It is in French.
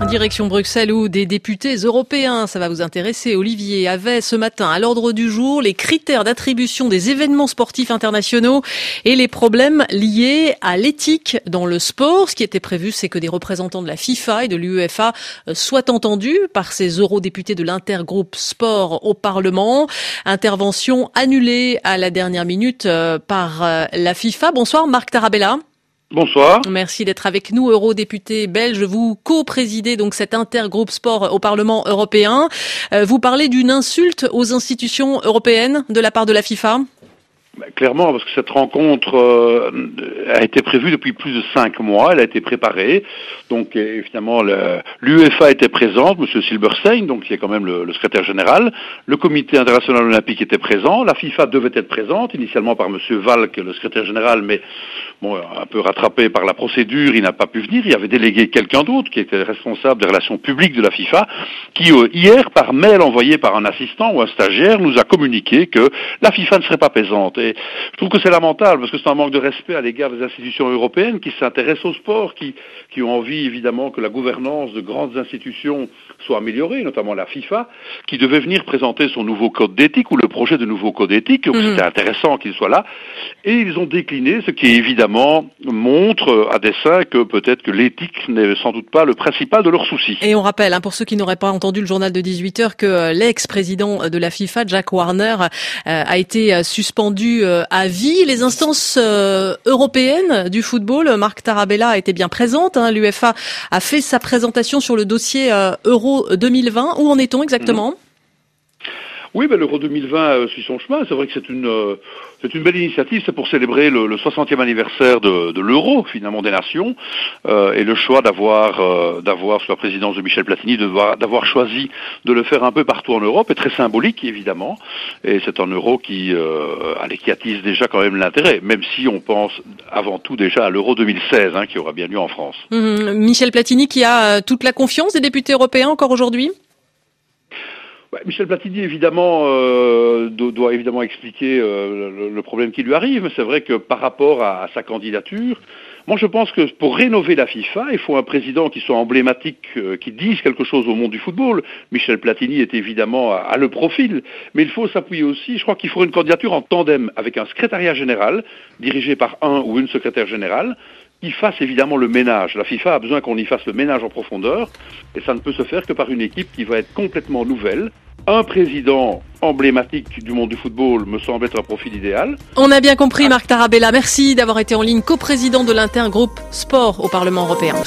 Direction Bruxelles où des députés européens, ça va vous intéresser, Olivier, avaient ce matin à l'ordre du jour les critères d'attribution des événements sportifs internationaux et les problèmes liés à l'éthique dans le sport. Ce qui était prévu, c'est que des représentants de la FIFA et de l'UEFA soient entendus par ces eurodéputés de l'intergroupe sport au Parlement. Intervention annulée à la dernière minute par la FIFA. Bonsoir Marc Tarabella. Bonsoir. Merci d'être avec nous, eurodéputé belge. Vous co-présidez donc cet intergroupe sport au Parlement européen. Vous parlez d'une insulte aux institutions européennes de la part de la FIFA ? Clairement, parce que cette rencontre a été prévue depuis plus de 5 mois, elle a été préparée. Donc évidemment, l'UEFA était présente, M. Silberstein, donc qui est quand même le secrétaire général. Le Comité international olympique était présent. La FIFA devait être présente, initialement par M. Valk, le secrétaire général, mais bon, un peu rattrapé par la procédure, il n'a pas pu venir. Il avait délégué quelqu'un d'autre qui était responsable des relations publiques de la FIFA, qui hier, par mail envoyé par un assistant ou un stagiaire, nous a communiqué que la FIFA ne serait pas présente. Et je trouve que c'est lamentable parce que c'est un manque de respect à l'égard des institutions européennes qui s'intéressent au sport, qui ont envie évidemment que la gouvernance de grandes institutions soit améliorée, notamment la FIFA, qui devait venir présenter son nouveau code d'éthique ou le projet de nouveau code d'éthique. Donc c'était intéressant qu'il soit là. Et ils ont décliné, ce qui évidemment montre à dessein que peut-être que l'éthique n'est sans doute pas le principal de leurs soucis. Et on rappelle, pour ceux qui n'auraient pas entendu le journal de 18h, que l'ex-président de la FIFA, Jack Warner, a été suspendu à vie. Les instances européennes du football, Marc Tarabella a été bien présente. L'UEFA a fait sa présentation sur le dossier Euro 2020. Où en est-on exactement ? Oui, l'Euro 2020 suit son chemin. C'est vrai que c'est une belle initiative. C'est pour célébrer le 60e anniversaire de l'Euro, finalement, des nations, et le choix d'avoir sous la présidence de Michel Platini, d'avoir choisi de le faire un peu partout en Europe est très symbolique, évidemment. Et c'est un Euro qui attise déjà quand même l'intérêt, même si on pense avant tout déjà à l'Euro 2016, qui aura bien lieu en France. Michel Platini qui a toute la confiance des députés européens encore aujourd'hui ? Michel Platini, évidemment, doit évidemment expliquer le problème qui lui arrive, mais c'est vrai que par rapport à sa candidature, moi je pense que pour rénover la FIFA, il faut un président qui soit emblématique, qui dise quelque chose au monde du football. Michel Platini est évidemment à le profil, mais il faut s'appuyer aussi, je crois qu'il faut une candidature en tandem avec un secrétariat général, dirigé par un ou une secrétaire générale, qui fasse évidemment le ménage. La FIFA a besoin qu'on y fasse le ménage en profondeur, et ça ne peut se faire que par une équipe qui va être complètement nouvelle. Un président emblématique du monde du football me semble être un profil idéal. On a bien compris, Marc Tarabella. Merci d'avoir été en ligne, coprésident de l'intergroupe sport au Parlement européen.